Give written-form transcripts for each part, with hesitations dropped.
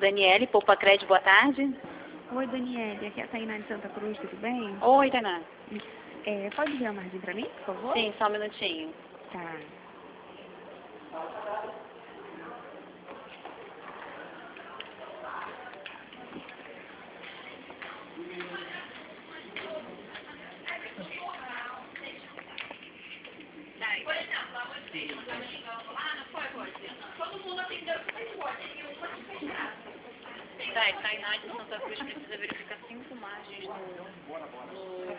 Daniele, Poupa Crédito, boa tarde. Oi, Daniele, aqui é a Tainá de Santa Cruz, tudo bem? Oi, Tainá. Pode ver a margem pra mim, por favor? Sim, só um minutinho. Tá. Tainá de Santa Cruz precisa verificar 5 margens no...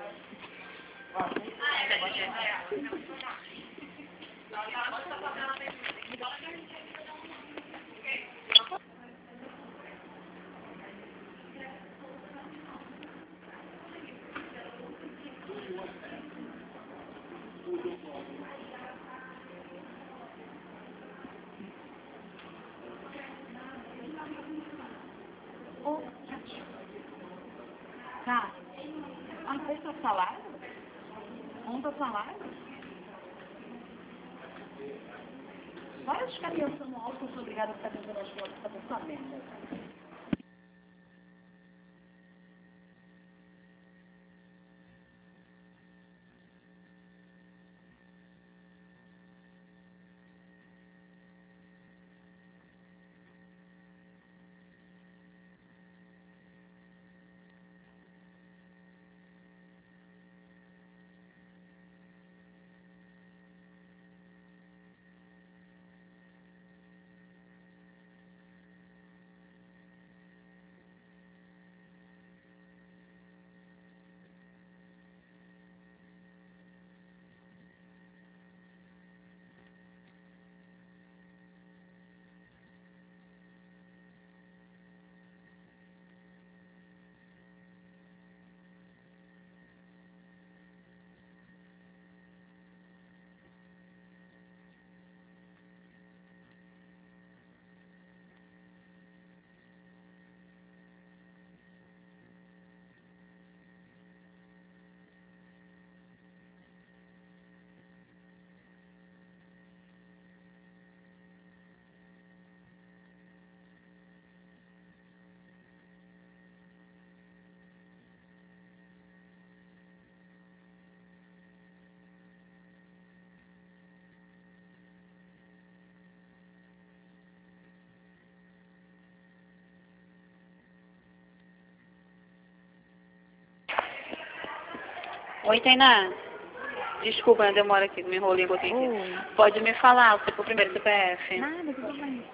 Tá. Onde está o salário? Onde está o salário? Vai buscar atenção no alto, eu sou obrigada a ficar fazendo as coisas para sua venda. Oi, Tainá. Desculpa, eu demoro aqui, me enrolei um pouquinho aqui. Oi. Pode me falar o seu primeiro CPF? Nada, tudo bem.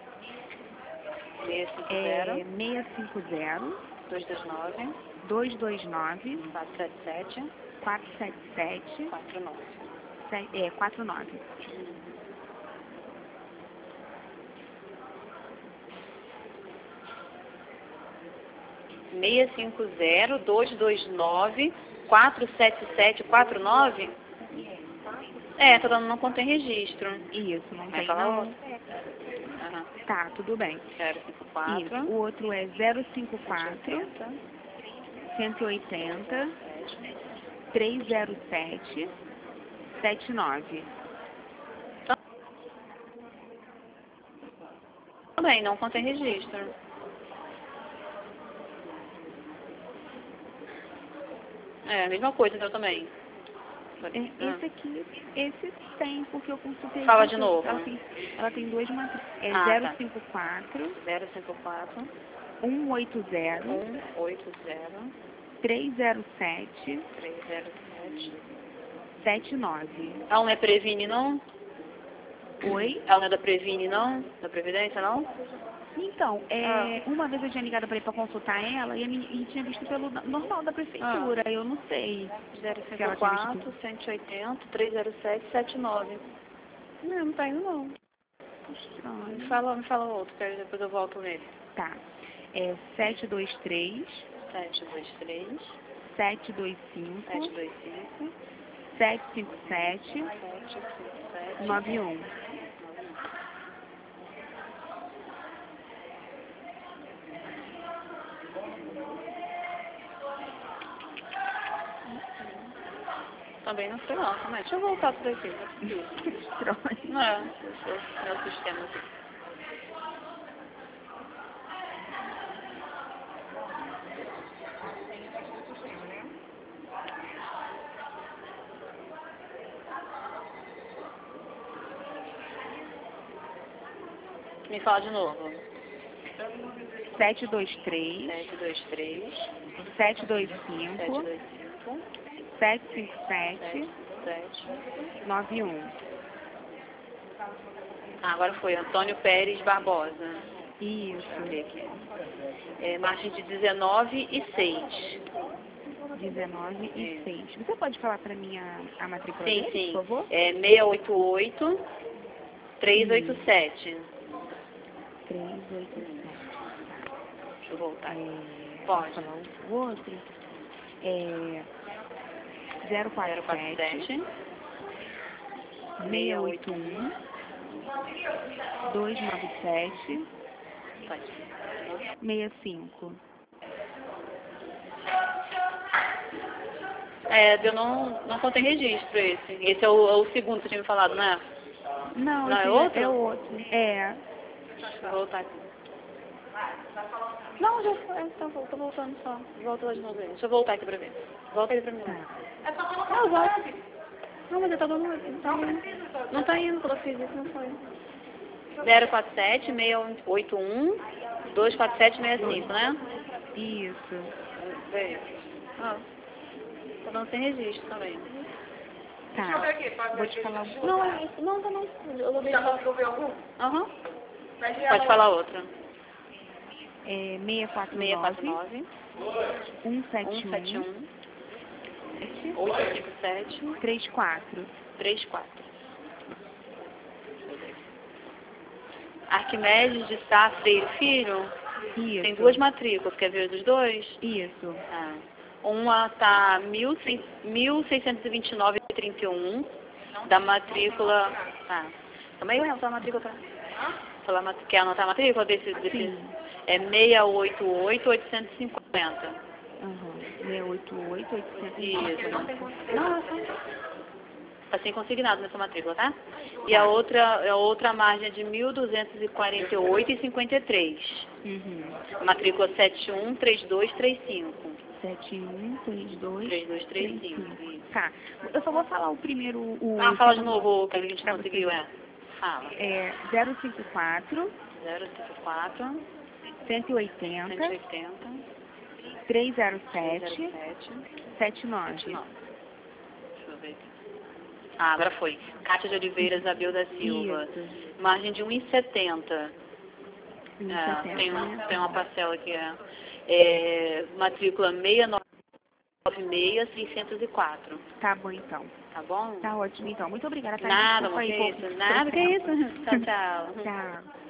650 650 229 229 477 477 49. 49. Seis cinco zero 229 477 49. Tá dando não contém registro. Isso, não Vai tem falar não. outro? Aham. Tá, tudo bem. 054 Isso, o outro é 054 180 307 79. Também não contém registro. A mesma coisa então também. Esse aqui, esse tem, porque eu consultei. Fala de novo. Ela tem duas matrizes. É Tá. 054 054 180 180 307 307. 79. Ela não é Previne, não? Oi? Ela não é da Previne, não? Da Previdência, não? Então, uma vez eu tinha ligado para ir para consultar ela e tinha visto pelo normal da prefeitura. Eu não sei. 054 180 307 79. Não tá indo, não. Estranho. Me fala outro, que aí depois eu volto nele. Tá. É 723 723 725 725 757 757 91. Também não sei não, também. Deixa eu voltar tudo aqui. Estranho. Não, meu sistema aqui. Me fala de novo. 723 723 725 725 757 7. 91. Ah, agora foi Antônio Pérez Barbosa. Isso. Deixa eu ver aqui. Margem de 19 e 6. 19 e 6. Você pode falar para mim a matrícula Sim, dele, sim. por favor? É 688 387. 387. Deixa eu voltar. Pode falar o outro? 047 681 297 65. Eu não contei registro esse. Esse é o segundo que você tinha me falado, não é? Não, Não, esse é outro? é outro. Vou voltar aqui. Não, já foi. Tô voltando só. Volta lá de novo aí. Deixa eu voltar aqui pra ver. Volta aí pra mim. Não, volta. Não, mas eu tô dando. Não tá indo quando eu fiz isso, não foi. 047 681 247 65, né? Isso. Veio. Tá dando sem registro também. Tá. Vou te falar o Não, não, tá não. Eu vou ver. Já conseguiu algum? Aham. Pode falar outra. 649 171 857 34. 34. Arquimedes de Sá Freire Filho. Isso. Tem duas matrículas. Quer ver dos dois? Isso. Uma tá 1629,31 da matrícula. Também é a matrícula, tá? Quer anotar a matrícula desse? Sim. É 688,850. 688 850. Isso. Não, tá sem consignado nessa matrícula, tá? E a outra margem é de 1.248,53. Matrícula 713235. 713235. Tá. Eu só vou falar o primeiro. Fala de novo o que a gente conseguiu, Fala. 054 054 180 180 307 79. Deixa eu ver aqui. Agora foi. Cátia de Oliveira Isabel da Silva. Isso. Margem de 1,70. Tem uma parcela que matrícula 696-604. Tá bom, então. Tá bom? Tá ótimo, então. Muito obrigada, tá? Nada, Desculpa aí, que isso. Nada, que isso. Tchau, tchau. Tchau.